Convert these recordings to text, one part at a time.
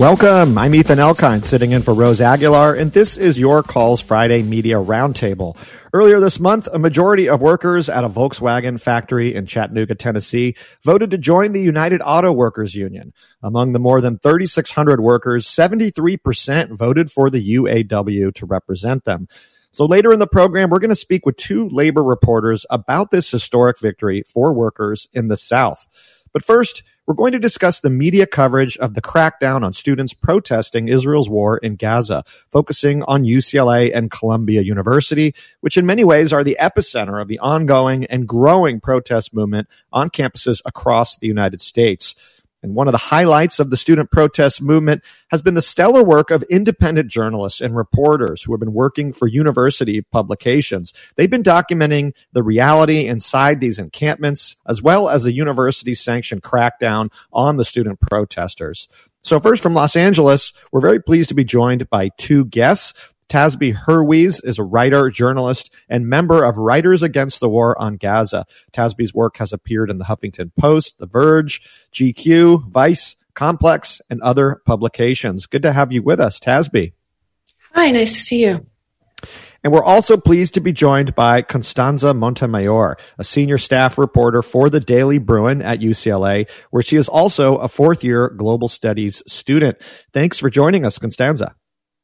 Welcome. I'm Ethan Elkind, sitting in for Rose Aguilar, and this is Your Calls Friday Media Roundtable. Earlier this month, a majority of workers at a Volkswagen factory in Chattanooga, Tennessee, voted to join the United Auto Workers Union. Among the more than 3,600 workers, 73% voted for the UAW to represent them. So later in the program, we're going to speak with two labor reporters about this historic victory for workers in the South. But first, we're going to discuss the media coverage of the crackdown on students protesting Israel's war in Gaza, focusing on UCLA and Columbia University, which in many ways are the epicenter of the ongoing and growing protest movement on campuses across the United States. And one of the highlights of the student protest movement has been the stellar work of independent journalists and reporters who have been working for university publications. They've been documenting the reality inside these encampments, as well as the university-sanctioned crackdown on the student protesters. So first, from Los Angeles, we're very pleased to be joined by two guests. Tasby Hurwies is a writer, journalist, and member of Writers Against the War on Gaza. Tasby's work has appeared in the Huffington Post, The Verge, GQ, Vice, Complex, and other publications. Good to have you with us, Tasby. Hi, nice to see you. And we're also pleased to be joined by Constanza Montemayor, a senior staff reporter for the Daily Bruin at UCLA, where she is also a fourth-year global studies student. Thanks for joining us, Constanza.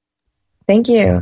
Thank you.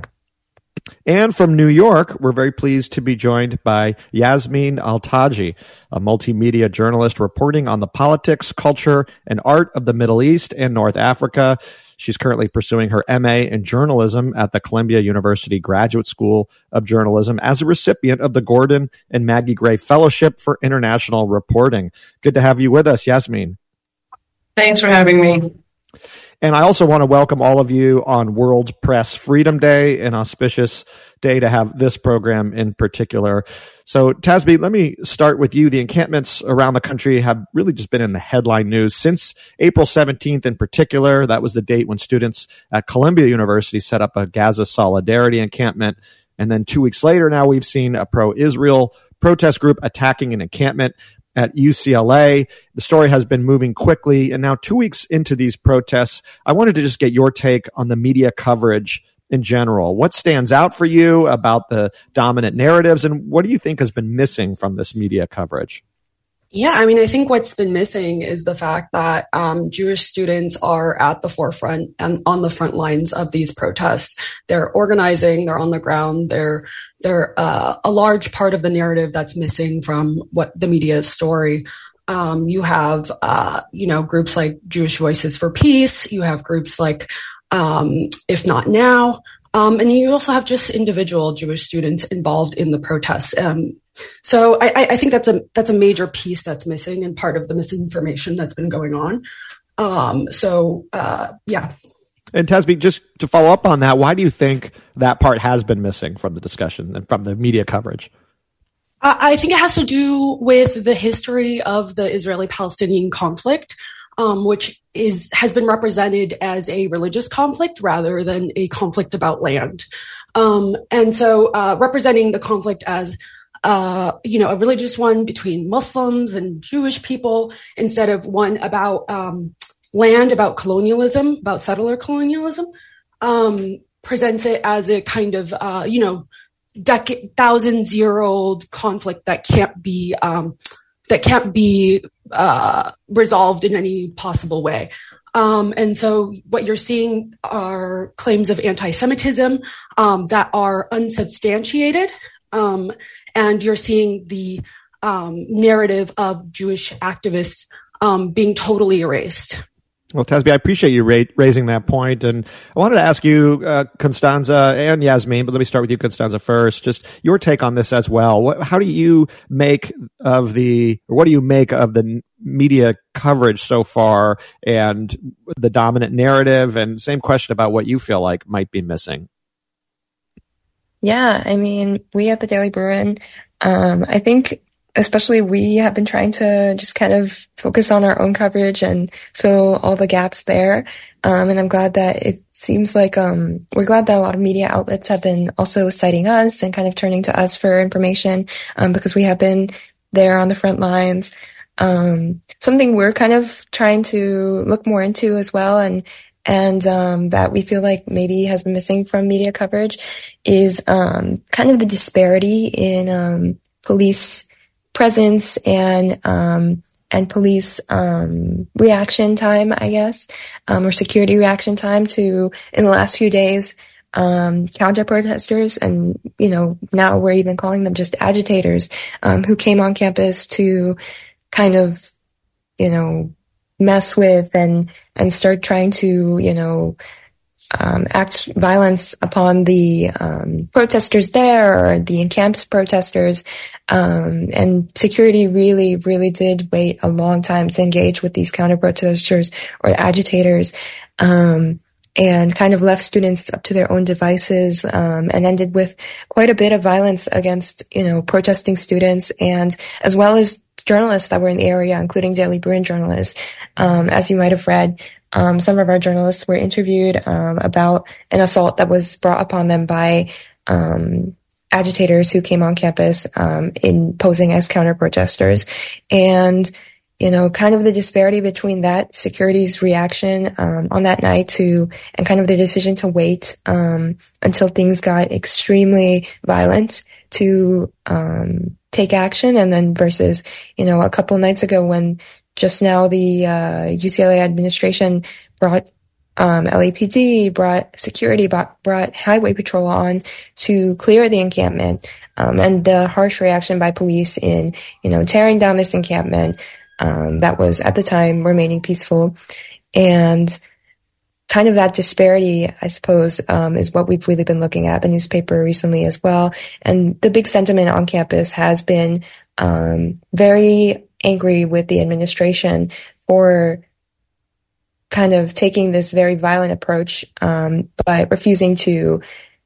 And from New York, we're very pleased to be joined by Yasmin Altaji, a multimedia journalist reporting on the politics, culture, and art of the Middle East and North Africa. She's currently pursuing her MA in journalism at the Columbia University Graduate School of Journalism as a recipient of the Gordon and Maggie Gray Fellowship for International Reporting. Good to have you with us, Yasmin. Thanks for having me. And I also want to welcome all of you on World Press Freedom Day, an auspicious day to have this program in particular. So, Tasby, let me start with you. The encampments around the country have really just been in the headline news since April 17th in particular. That was the date when students at Columbia University set up a Gaza Solidarity encampment. And then 2 weeks later, now we've seen a pro-Israel protest group attacking an encampment at UCLA. The story has been moving quickly. And now 2 weeks into these protests, I wanted to just get your take on the media coverage in general. What stands out for you about the dominant narratives, and what do you think has been missing from this media coverage? Yeah, I mean, I think what's been missing is the fact that Jewish students are at the forefront and on the front lines of these protests. They're organizing, they're on the ground, they're a large part of the narrative that's missing from what the media's story. You have, groups like Jewish Voices for Peace. You have groups like If Not Now. And you also have just individual Jewish students involved in the protests. So I think that's a major piece that's missing and part of the misinformation that's been going on. Yeah. And Tasby, just to follow up on that, why do you think that part has been missing from the discussion and from the media coverage? I think it has to do with the history of the Israeli-Palestinian conflict, which has been represented as a religious conflict rather than a conflict about land. And so representing the conflict as a religious one between Muslims and Jewish people instead of one about land, about colonialism, about settler colonialism, presents it as a kind of, thousands-year-old conflict that can't be resolved in any possible way. And so what you're seeing are claims of anti-Semitism that are unsubstantiated. And you're seeing the narrative of Jewish activists being totally erased. Well, Tasby, I appreciate you raising that point. And I wanted to ask you, Constanza and Yasmin, but let me start with you, Constanza, first. Just your take on this as well. What do you make of the media coverage so far and the dominant narrative? And same question about what you feel like might be missing. Yeah, I mean, we at the Daily Bruin, I think especially we have been trying to just kind of focus on our own coverage and fill all the gaps there. And I'm glad that it seems like we're glad that a lot of media outlets have been also citing us and kind of turning to us for information because we have been there on the front lines. Something we're kind of trying to look more into as well and and that we feel like maybe has been missing from media coverage is kind of the disparity in police presence and police reaction time, I guess, or security reaction time to, in the last few days, counter protesters, and now we're even calling them just agitators, who came on campus to kind of mess with and start trying to act violence upon the protesters there, or the encamped protesters, and security really, really did wait a long time to engage with these counter protesters or agitators, and kind of left students up to their own devices, and ended with quite a bit of violence against, protesting students, and as well as journalists that were in the area, including Daily Bruin journalists. As you might have read, some of our journalists were interviewed about an assault that was brought upon them by agitators who came on campus in posing as counter protesters, and kind of the disparity between that security's reaction on that night and kind of their decision to wait until things got extremely violent to take action, and then versus a couple nights ago when just now the UCLA administration brought LAPD, brought security, brought highway patrol on to clear the encampment, and the harsh reaction by police in tearing down this encampment that was at the time remaining peaceful. And kind of that disparity, I suppose, is what we've really been looking at, the newspaper recently as well. And the big sentiment on campus has been very angry with the administration for kind of taking this very violent approach, but refusing to,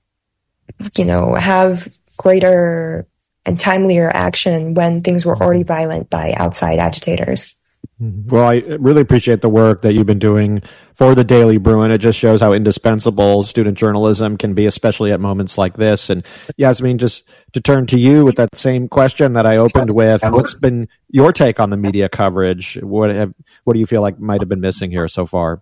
have greater and timelier action when things were already violent by outside agitators. Well, I really appreciate the work that you've been doing for the Daily Bruin. It just shows how indispensable student journalism can be, especially at moments like this. And Yasmin, just to turn to you with that same question that I opened with, what's been your take on the media coverage? What do you feel like might have been missing here so far?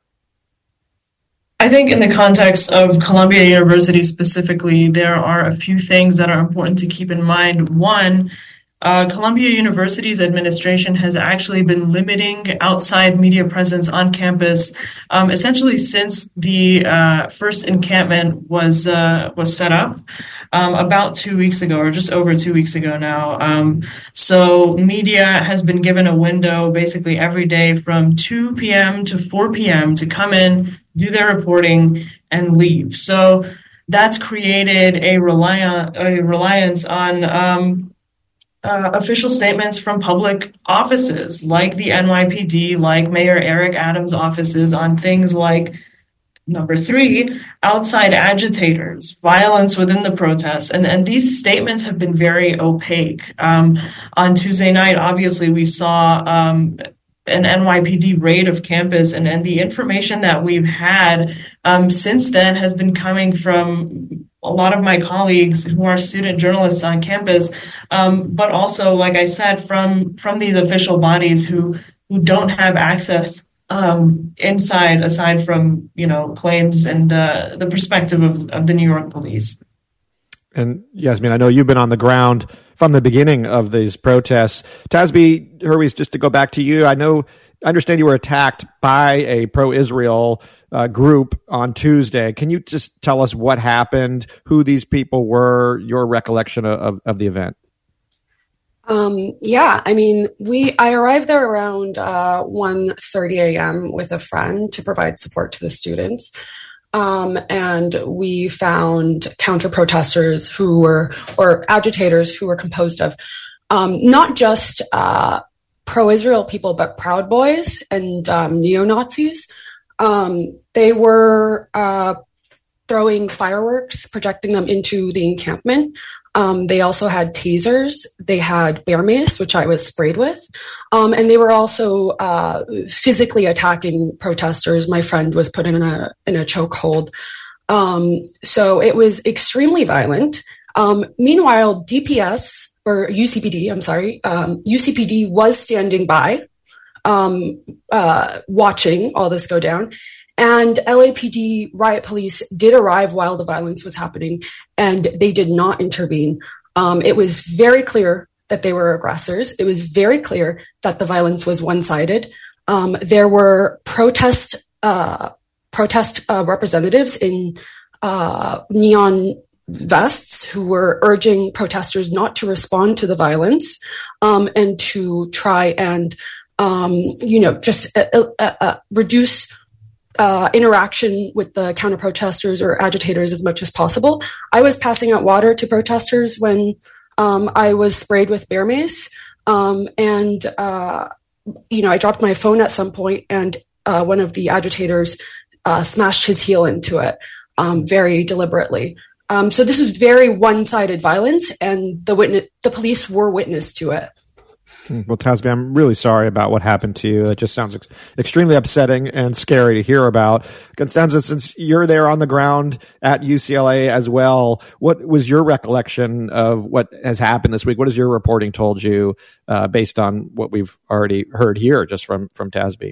I think in the context of Columbia University specifically, there are a few things that are important to keep in mind. One, Columbia University's administration has actually been limiting outside media presence on campus, essentially since the first encampment was set up about 2 weeks ago, or just over 2 weeks ago now. So media has been given a window basically every day from 2 p.m. to 4 p.m. to come in, do their reporting, and leave. So that's created a reliance on official statements from public offices like the NYPD, like Mayor Eric Adams' offices, on things like, number 3, outside agitators, violence within the protests. And these statements have been very opaque. On Tuesday night, obviously, we saw an NYPD raid of campus, and the information that we've had since then has been coming from a lot of my colleagues who are student journalists on campus, but also, like I said, from these official bodies who don't have access inside, aside from claims and the perspective of the New York police. And Yasmin, I know you've been on the ground from the beginning of these protests. Tasby Hurwitz, just to go back to you, I understand you were attacked by a pro-Israel group on Tuesday. Can you just tell us what happened, who these people were, your recollection of the event? Yeah, I mean, I arrived there around 1:30 a.m. with a friend to provide support to the students. And we found counter-protesters or agitators who were composed of not just pro-Israel people, but Proud Boys and neo-Nazis. They were throwing fireworks, projecting them into the encampment. They also had tasers. They had bear mace, which I was sprayed with. And they were also physically attacking protesters. My friend was put in a chokehold. So it was extremely violent. Meanwhile, DPS, or UCPD, I'm sorry, UCPD was standing by, watching all this go down. And LAPD riot police did arrive while the violence was happening, and they did not intervene. It was very clear that they were aggressors. It was very clear that the violence was one-sided. There were protest representatives in neon vests who were urging protesters not to respond to the violence, and to try and, just reduce interaction with the counter protesters or agitators as much as possible. I was passing out water to protesters when I was sprayed with bear mace, and I dropped my phone at some point, and one of the agitators smashed his heel into it very deliberately. So this was very one-sided violence, and the police were witness to it. Well, Tasby, I'm really sorry about what happened to you. It just sounds extremely upsetting and scary to hear about. Constanza, since you're there on the ground at UCLA as well, what was your recollection of what has happened this week? What has your reporting told you based on what we've already heard here just from Tasby?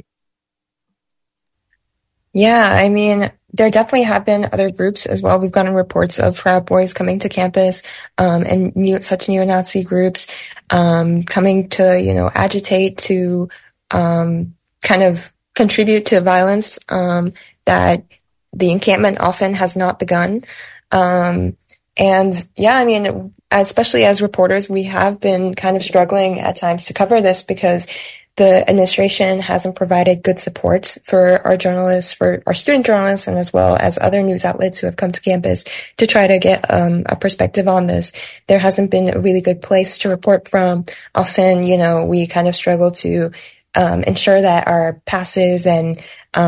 Yeah, I mean, there definitely have been other groups as well. We've gotten reports of Proud Boys coming to campus, and such neo-Nazi groups, coming to, agitate, to, kind of contribute to violence, that the encampment often has not begun. And yeah, I mean, especially as reporters, we have been kind of struggling at times to cover this because the administration hasn't provided good support for our journalists, for our student journalists, and as well as other news outlets who have come to campus to try to get a perspective on this. There hasn't been a really good place to report from. Often, we kind of struggle to ensure that our passes and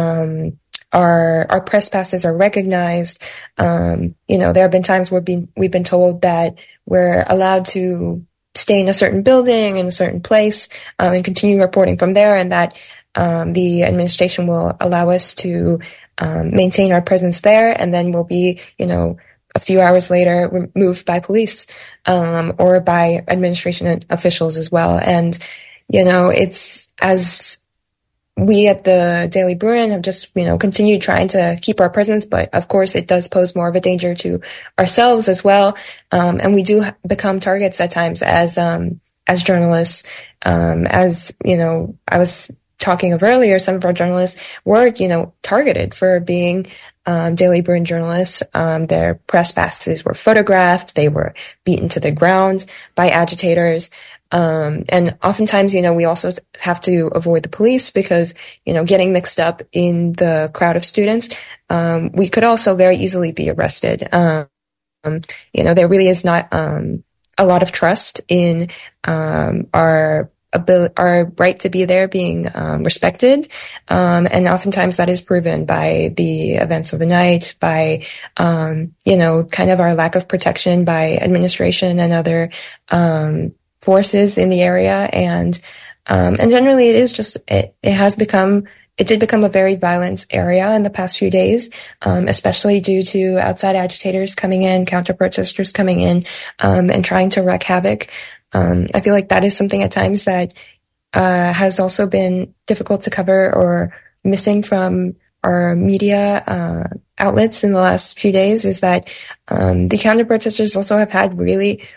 our press passes are recognized. There have been times where we've been told that we're allowed to stay in a certain building, in a certain place, and continue reporting from there, and that the administration will allow us to maintain our presence there, and then we'll be, a few hours later removed by police or by administration officials as well. And, it's as we at the Daily Bruin have just, continued trying to keep our presence, but of course it does pose more of a danger to ourselves as well. And we do become targets at times as journalists. As, I was talking of earlier, some of our journalists were, targeted for being Daily Bruin journalists. Their press passes were photographed. They were beaten to the ground by agitators. And oftentimes, we also have to avoid the police because, getting mixed up in the crowd of students, we could also very easily be arrested. There really is not, a lot of trust in, our right to be there being, respected. And oftentimes that is proven by the events of the night, by, kind of our lack of protection by administration and other, forces in the area. And generally it is just, it did become a very violent area in the past few days, especially due to outside agitators coming in, counter protesters coming in, and trying to wreak havoc. I feel like that is something at times that, has also been difficult to cover or missing from our media, outlets in the last few days, is that, the counter protesters also have had really,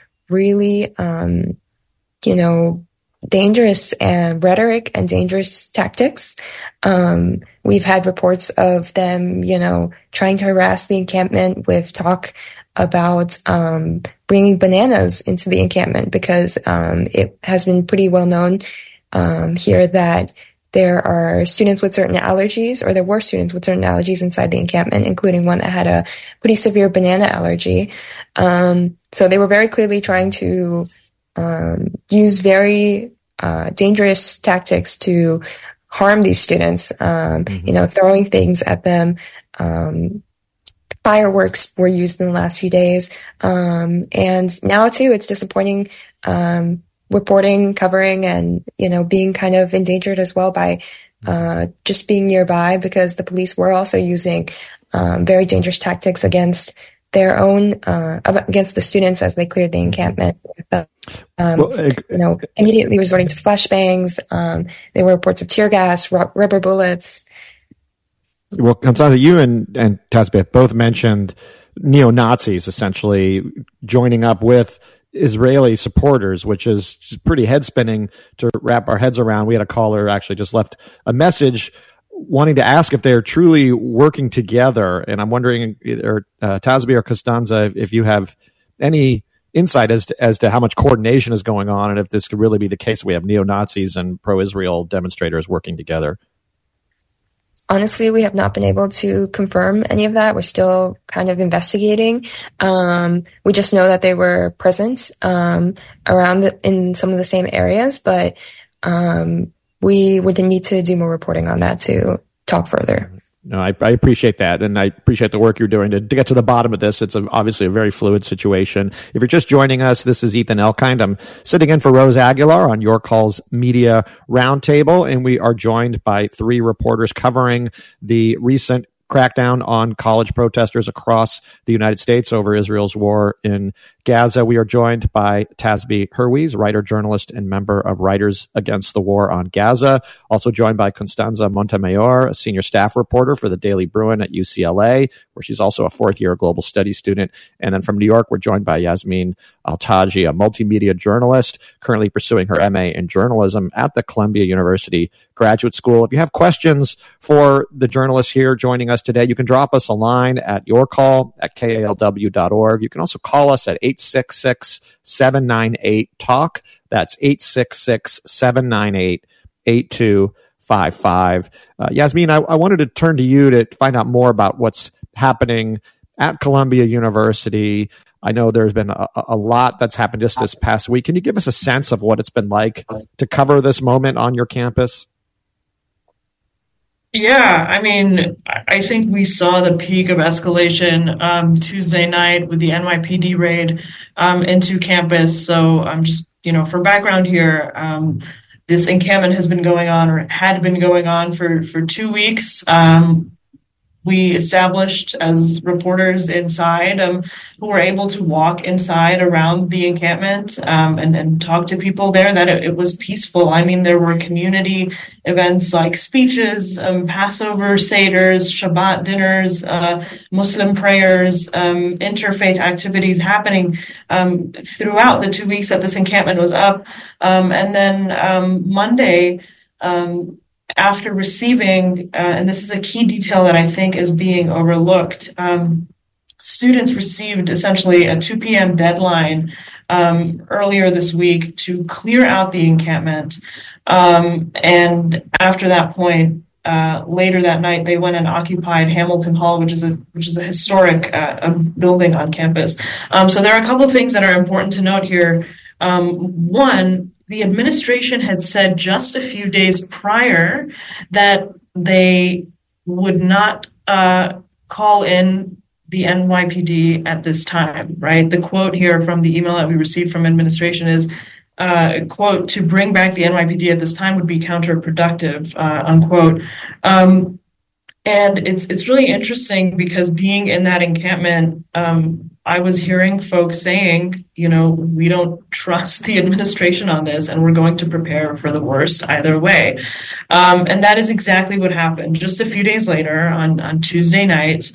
dangerous rhetoric and dangerous tactics. We've had reports of them, trying to harass the encampment with talk about bringing bananas into the encampment because it has been pretty well known here that there are students with certain allergies, or there were students with certain allergies inside the encampment, including one that had a pretty severe banana allergy. So they were very clearly trying to use very dangerous tactics to harm these students, throwing things at them. Fireworks were used in the last few days. And now too, it's disappointing, reporting, covering, and, being kind of endangered as well by, just being nearby, because the police were also using, very dangerous tactics against their own, against the students as they cleared the encampment. Immediately resorting to flashbangs. There were reports of tear gas, rubber bullets. Well, Constanza, you and Tasbih both mentioned neo-Nazis essentially joining up with Israeli supporters, which is pretty head-spinning to wrap our heads around. We had a caller actually just left a message wanting to ask if they're truly working together. And I'm wondering, either Tasbih or Constanza, if you have any insight as to how much coordination is going on, and if this could really be the case. We have neo-Nazis and pro-Israel demonstrators working together. Honestly, we have not been able to confirm any of that. We're still kind of investigating. We just know that they were present around in some of the same areas, but we would need to do more reporting on that to talk further. No, I appreciate that, and I appreciate the work you're doing to get to the bottom of this. It's obviously a very fluid situation. If you're just joining us, this is Ethan Elkind. I'm sitting in for Rose Aguilar on Your Calls Media Roundtable, and we are joined by three reporters covering the recent crackdown on college protesters across the United States over Israel's war in Gaza. We are joined by Tasbih Hurwiz, writer, journalist, and member of Writers Against the War on Gaza. Also joined by Constanza Montemayor, a senior staff reporter for the Daily Bruin at UCLA, where she's also a fourth-year global studies student. And then from New York, we're joined by Yasmin Al-Taji, a multimedia journalist currently pursuing her MA in journalism at the Columbia University Graduate School. If you have questions for the journalists here joining us today, you can drop us a line at yourcall@kalw.org. You can also call us at 866-798-TALK. That's 866-798-8255. Yasmin, I wanted to turn to you to find out more about what's happening at Columbia University. I know there's been a lot that's happened just this past week. Can you give us a sense of what it's been like to cover this moment on your campus? Yeah, I mean, I think we saw the peak of escalation Tuesday night with the NYPD raid into campus. So just, for background here, this encampment has been going on, or had been going on for 2 weeks. We established as reporters inside who were able to walk inside around the encampment and talk to people there that it was peaceful. I mean, there were community events like speeches, Passover seders, Shabbat dinners, Muslim prayers, interfaith activities happening throughout the 2 weeks that this encampment was up. And then Monday, after receiving, and this is a key detail that I think is being overlooked, students received essentially a 2 p.m. deadline earlier this week to clear out the encampment. And after that point, later that night, they went and occupied Hamilton Hall, which is a historic building on campus. So there are a couple of things that are important to note here. One, the administration had said just a few days prior that they would not call in the NYPD at this time, right? The quote here from the email that we received from administration is, quote, "to bring back the NYPD at this time would be counterproductive," unquote. And it's really interesting because being in that encampment, I was hearing folks saying, we don't trust the administration on this, and we're going to prepare for the worst either way. And that is exactly what happened. Just a few days later, on Tuesday night,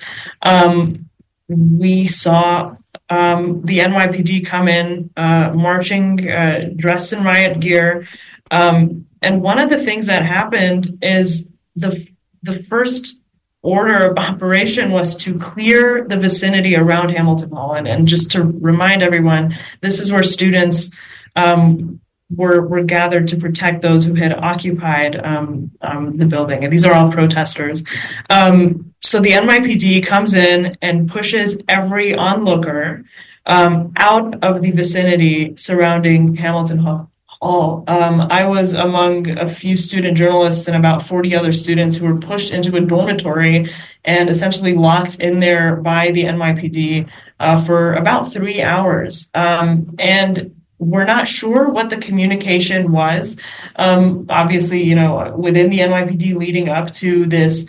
we saw the NYPD come in, marching, dressed in riot gear. And one of the things that happened is the first order of operation was to clear the vicinity around Hamilton Hall. And just to remind everyone, this is where students were gathered to protect those who had occupied the building. And these are all protesters. So the NYPD comes in and pushes every onlooker out of the vicinity surrounding Hamilton Hall. I was among a few student journalists and about 40 other students who were pushed into a dormitory and essentially locked in there by the NYPD for about 3 hours. And we're not sure what the communication was. Obviously, within the NYPD leading up to this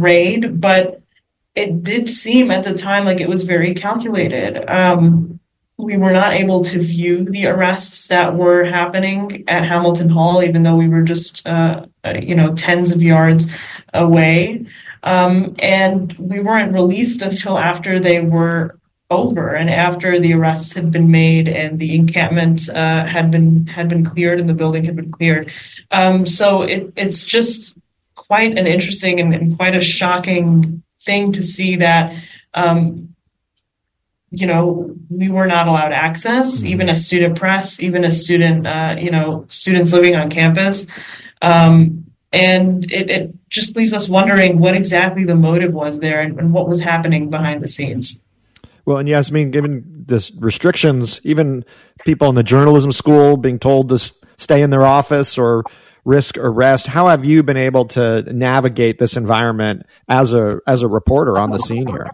raid, but it did seem at the time like it was very calculated. we were not able to view the arrests that were happening at Hamilton Hall, even though we were just, tens of yards away. And we weren't released until after they were over and after the arrests had been made and the encampment had been cleared and the building had been cleared. So it's just quite an interesting and quite a shocking thing to see that, we were not allowed access, even as student press, even as students living on campus. And it just leaves us wondering what exactly the motive was there and what was happening behind the scenes. Well, and Yasmin, given this restrictions, even people in the journalism school being told to stay in their office or risk arrest, how have you been able to navigate this environment as a reporter on the scene here?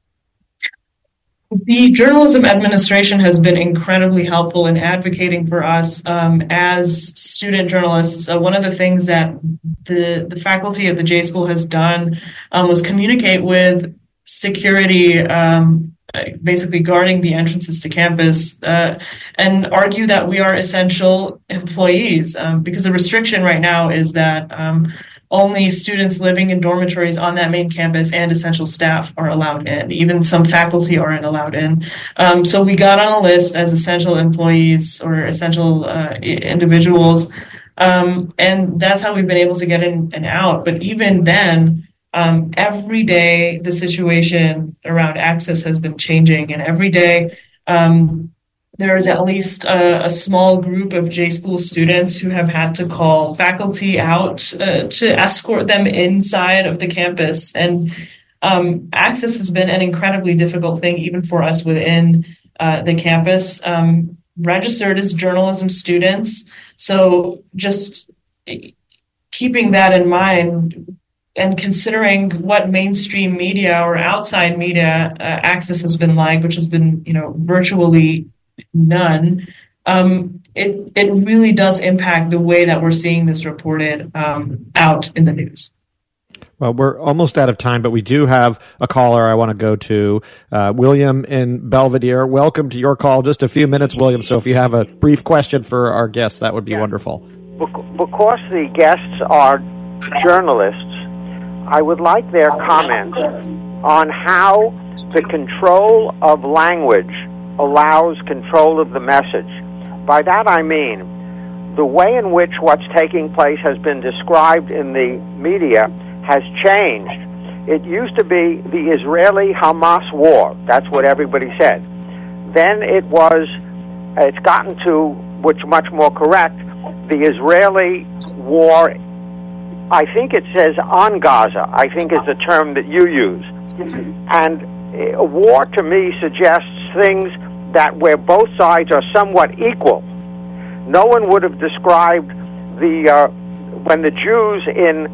The journalism administration has been incredibly helpful in advocating for us as student journalists. One of the things that the faculty at the J School has done was communicate with security, basically guarding the entrances to campus, and argue that we are essential employees, because the restriction right now is that only students living in dormitories on that main campus and essential staff are allowed in. Even some faculty aren't allowed in. So we got on a list as essential employees or essential individuals, and that's how we've been able to get in and out. But even then, every day the situation around access has been changing, and every day there is at least a small group of J School students who have had to call faculty out to escort them inside of the campus. And access has been an incredibly difficult thing, even for us within the campus, registered as journalism students. So just keeping that in mind and considering what mainstream media or outside media access has been like, which has been, virtually none, it really does impact the way that we're seeing this reported out in the news. Well, we're almost out of time, but we do have a caller I want to go to. William in Belvedere, welcome to your call. Just a few minutes, William, so if you have a brief question for our guests, that would be wonderful. Because the guests are journalists, I would like their comments on how the control of language allows control of the message. By that I mean the way in which what's taking place has been described in the media has changed. It used to be the Israeli-Hamas war. That's what everybody said. Then it's gotten to, which much more correct, the Israeli war, I think it says on Gaza, I think is the term that you use. And a war to me suggests things that where both sides are somewhat equal. No one would have described when the Jews in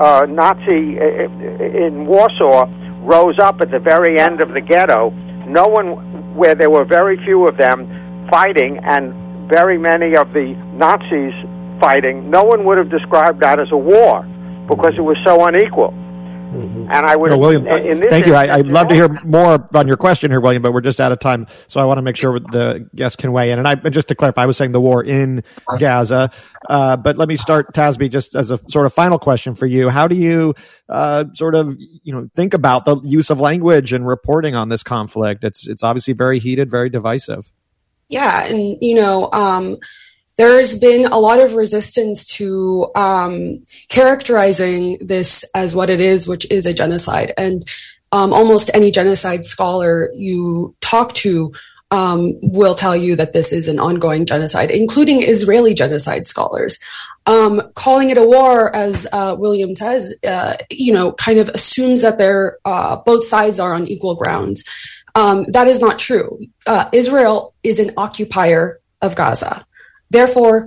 Warsaw rose up at the very end of the ghetto, where there were very few of them fighting and very many of the Nazis fighting, no one would have described that as a war because it was so unequal. Mm-hmm. And I would, William, thank you. I'd love to hear more on your question here, William, but we're just out of time, so I want to make sure the guests can weigh in. And just to clarify, I was saying the war in Gaza, but let me start, Tasby, just as a sort of final question for you. How do you think about the use of language and reporting on this conflict? It's obviously very heated, very divisive. Yeah, and there's been a lot of resistance to characterizing this as what it is, which is a genocide. And almost any genocide scholar you talk to will tell you that this is an ongoing genocide, including Israeli genocide scholars. Calling it a war, as William says, kind of assumes that both sides are on equal grounds. That is not true. Israel is an occupier of Gaza. Therefore,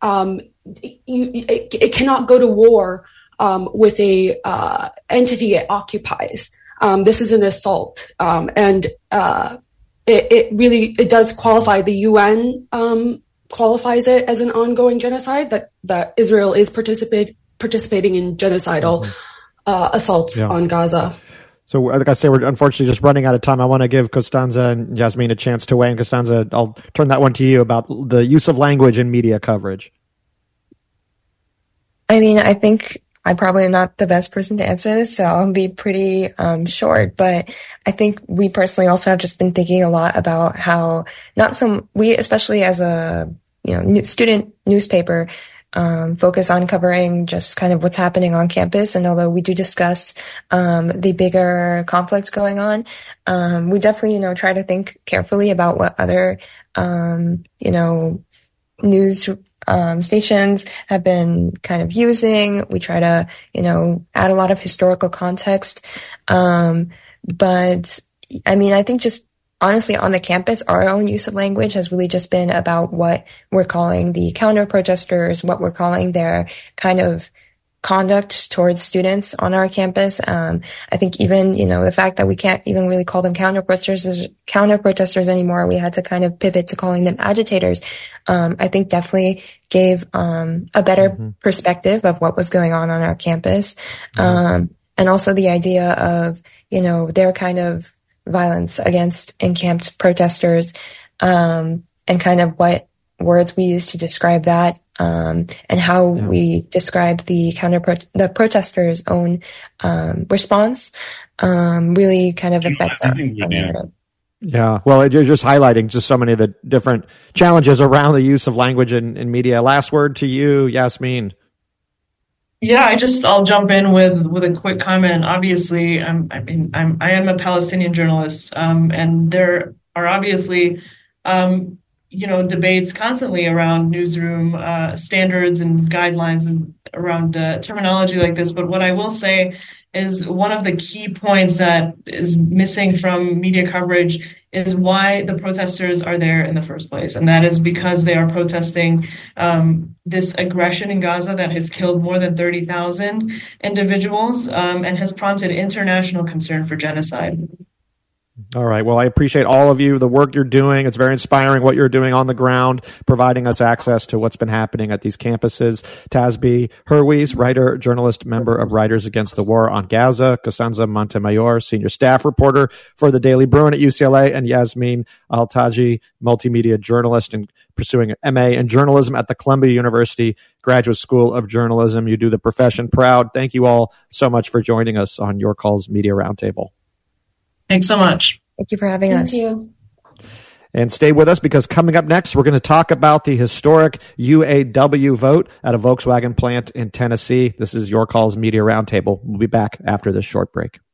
it cannot go to war with a entity it occupies. This is an assault, and it does qualify. The UN qualifies it as an ongoing genocide. That Israel is participating in genocidal assaults on Gaza. So, like I say, we're unfortunately just running out of time. I want to give Costanza and Yasmin a chance to weigh in. Costanza, I'll turn that one to you about the use of language in media coverage. I mean, I think I probably am not the best person to answer this, so I'll be pretty short. But I think we personally also have just been thinking a lot about how we, especially as a student newspaper, focus on covering just kind of what's happening on campus. And although we do discuss the bigger conflicts going on, we definitely try to think carefully about what other news stations have been kind of using. We try to, add a lot of historical context. But I mean, I think just honestly on the campus, our own use of language has really just been about what we're calling the counter protesters, what we're calling their kind of conduct towards students on our campus. I think even, the fact that we can't even really call them counter protesters anymore, we had to kind of pivot to calling them agitators. I think definitely gave a better perspective of what was going on our campus. And also the idea of, their kind of violence against encamped protesters, and kind of what words we use to describe that, and how we describe the protesters' own response, really kind of affects our narrative. Yeah, well, you're just highlighting just so many of the different challenges around the use of language in media. Last word to you, Yasmin. Yeah, I'll jump in with a quick comment. Obviously, I am a Palestinian journalist, and there are obviously, debates constantly around newsroom standards and guidelines and around terminology like this. But what I will say is one of the key points that is missing from media coverage is why the protesters are there in the first place. And that is because they are protesting this aggression in Gaza that has killed more than 30,000 individuals and has prompted international concern for genocide. All right. Well, I appreciate all of you, the work you're doing. It's very inspiring what you're doing on the ground, providing us access to what's been happening at these campuses. Tasby Hurwitz, writer, journalist, member of Writers Against the War on Gaza. Costanza Montemayor, senior staff reporter for the Daily Bruin at UCLA. And Yasmin Al-Taji, multimedia journalist and pursuing an MA in journalism at the Columbia University Graduate School of Journalism. You do the profession proud. Thank you all so much for joining us on Your Calls Media Roundtable. Thanks so much. Thank you for having us. Thank you. And stay with us because coming up next, we're going to talk about the historic UAW vote at a Volkswagen plant in Tennessee. This is Your Calls Media Roundtable. We'll be back after this short break.